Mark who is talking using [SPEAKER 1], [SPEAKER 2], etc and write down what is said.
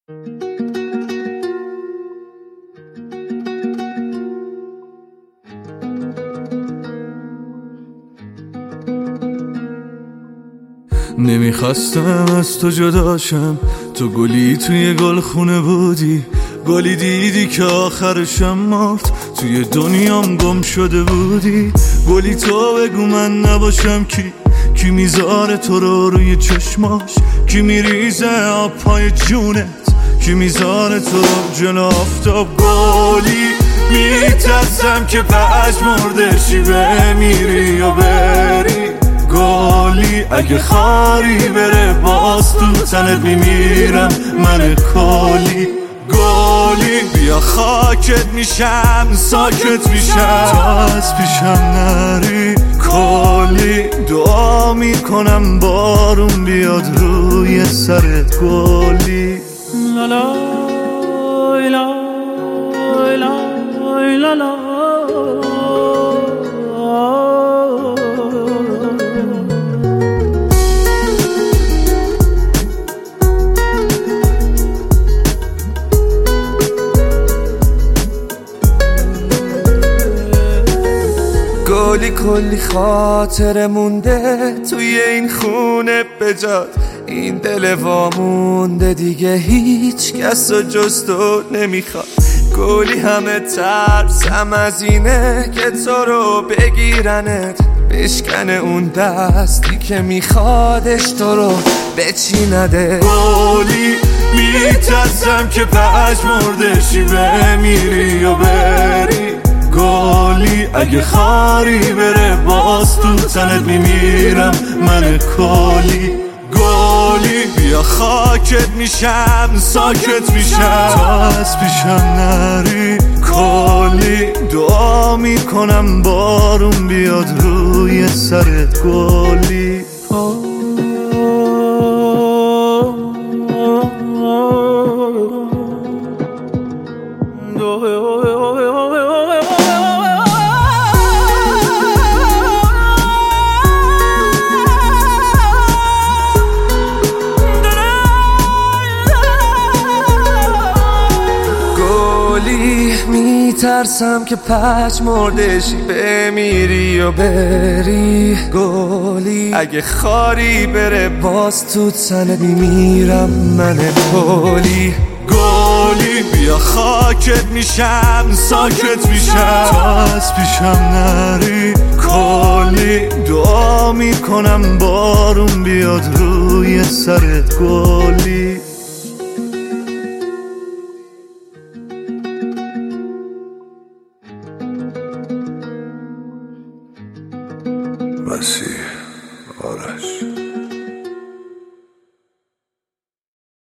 [SPEAKER 1] نمیخواستم از تو جداشم، تو گلی توی گلخونه بودی، گلی دیدی که آخرشم مرد، توی دنیام گم شده بودی. گلی تو بگو من نباشم کی میذاره تو رو روی چشماش، کی میریزه آب پای جونت، کی میذاره تو رو جلو آفتاب. گلی میترسم که پژمردشی بمیری یا بری، گلی اگه خاری بره باز تو تنت میمیرم من کلی. گلی بیا خاکت میشم ساکت میشم تا از پیشم نری. کلی دعا میکنم بارون بیاد روی سرت گلی. لالا لا لا لا لا.
[SPEAKER 2] گلی کلی خاطر مونده توی این خونه بجات، این دل وامونده دیگه هیچ کس و جز تو نمیخواد. گلی همه ترسم از اینه که تو رو بگیرنت، بشکنه اون دستی که میخوادش تو رو بچینده.
[SPEAKER 1] گلی میترسم که پژمردشی بمیری یا بری، گلی اگه خاری بره باز تو تنت میمیرم من کلی. گلی بیا خاکت میشم ساکت میشم تا از پیشم نری. کلی دعا میکنم بارون بیاد روی سرت گلی.
[SPEAKER 2] میترسم که پژمردشی بمیری و بری، گلی اگه خاری بره باز تو تنت میمیرم من کلی.
[SPEAKER 1] گلی بیا خاکت میشم ساکت میشم تا از پیشم نری. کلی دعا میکنم بارون بیاد روی سرت گلی.
[SPEAKER 3] مسیح آرش